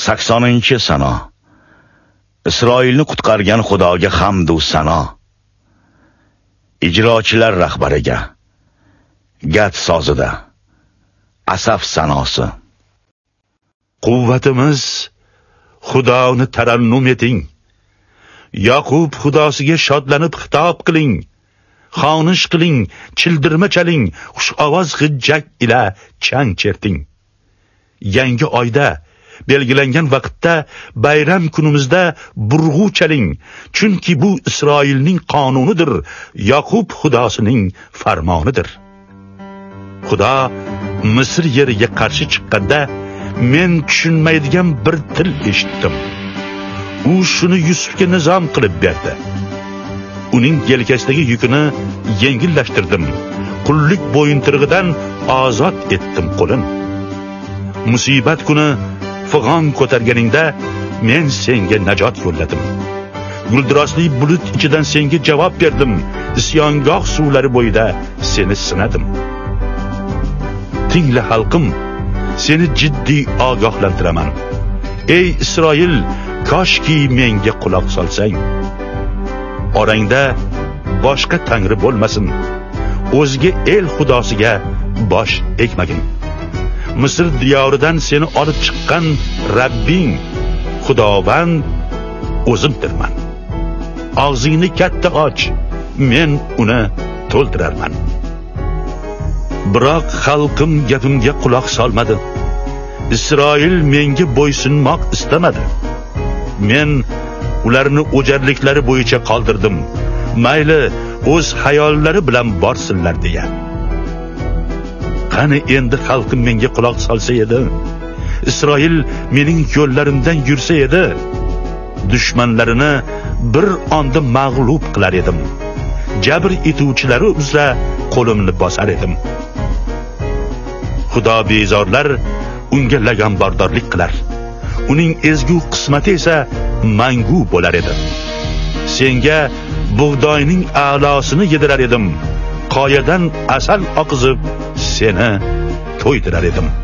80 sano. Isroilni qutqargan Xudoga hamd va sano. Ijrochilar rahbariga, Gad sozida, Asaf sanosi. Quvvatimiz, Xudoni tarannum eting. Yaqub Xudosiga shodlanib xitob qiling. Xonish qiling, childirma chaling, xushovoz g'ijjak ila chang cherting. Yangi oyda, belgilangan vaqtda, bayram kunimizda burg'u chaling, chunki bu Isroilning qonunidir, Yaqub Xudosining farmonidir. Xudo Misr yeriga qarshi chiqqanda men tushunmaydigan bir til eshitdim. U shuni Yusufga nizom qilib berdi. Uning yelkasidagi yukini yengillashtirdim. Qullik bo'yintirg'idan ozod etdim qo'lin. Musibat kuni fig'on ko'targaningda men senga najot yo'lladim. Guldirosli bulut ichidan senga javob berdim. Isyongoh suvlari bo'yida seni sinadim. Tingla xalqim, seni jiddiy ogohlantiraman. Ey Isroil, koshki menga quloq solsang. Orangda boshqa tangri bo'lmasin. O'zga el xudosiga bosh egmagin. Misr diyoridan seni olib chiqqan Rabbing, Xudovand o'zimdirman. Og'zingni katta och, men uni to'ldirarman. Biroq xalqim gapimga quloq solmadi. Isroil menga bo'ysunmoq istamadi. Men ularni o'jarliklari bo'yicha qoldirdim. Mayli, o'z hayollari bilan borsinlar deya. Qani endi xalqim menga quloq solsa edi, Isroil mening yo'llarimdan yursa edi, dushmanlarini bir onda mag'lub qilar edim. Jabr etuvchilari uzra qo'limni bosar edim. Xudo bezorlar unga laganbordorlik qilar. Uning ezgu qismati esa mangu bo'lar edi. Senga bug'doyning a'losini yedirar edim. Qoyadan asal oqizib seni to'ydirar edim.